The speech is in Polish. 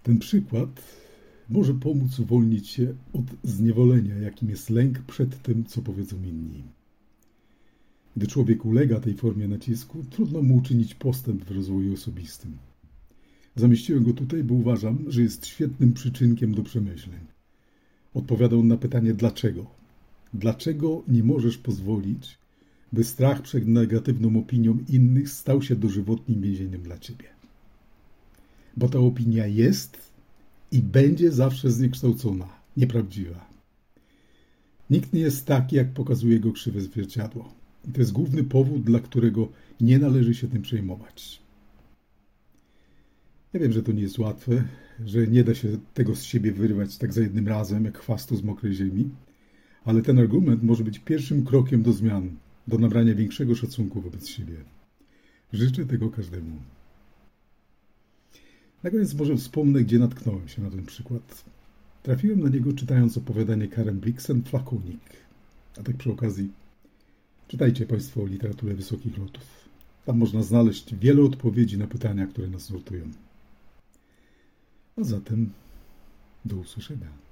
Ten przykład może pomóc uwolnić się od zniewolenia, jakim jest lęk przed tym, co powiedzą inni. Gdy człowiek ulega tej formie nacisku, trudno mu uczynić postęp w rozwoju osobistym. Zamieściłem go tutaj, bo uważam, że jest świetnym przyczynkiem do przemyśleń. Odpowiada on na pytanie dlaczego. Dlaczego nie możesz pozwolić, by strach przed negatywną opinią innych stał się dożywotnim więzieniem dla ciebie? Bo ta opinia jest i będzie zawsze zniekształcona, nieprawdziwa. Nikt nie jest taki, jak pokazuje go krzywe zwierciadło. I to jest główny powód, dla którego nie należy się tym przejmować. Ja wiem, że to nie jest łatwe, że nie da się tego z siebie wyrwać tak za jednym razem, jak chwastu z mokrej ziemi, ale ten argument może być pierwszym krokiem do zmian, do nabrania większego szacunku wobec siebie. Życzę tego każdemu. Na koniec może wspomnę, gdzie natknąłem się na ten przykład. Trafiłem na niego czytając opowiadanie Karen Blixen Flakonik. A tak przy okazji, czytajcie Państwo literaturę wysokich lotów. Tam można znaleźć wiele odpowiedzi na pytania, które nas nurtują. A zatem do usłyszenia.